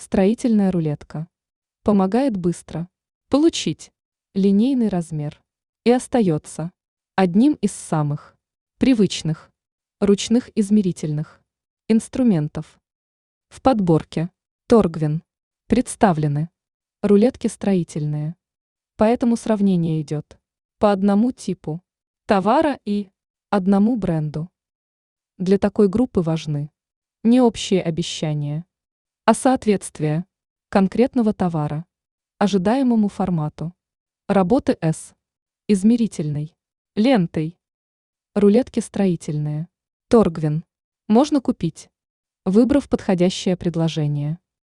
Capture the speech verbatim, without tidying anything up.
Строительная рулетка. Помогает быстро получить линейный размер и остается одним из самых привычных ручных измерительных инструментов. В подборке Торгвин представлены рулетки строительные, поэтому сравнение идет по одному типу товара и одному бренду. Для такой группы важны не общие обещания, а соответствие конкретного товара ожидаемому формату работы с измерительной лентой. Рулетки строительные. Торгвин. Можно купить, выбрав подходящее предложение.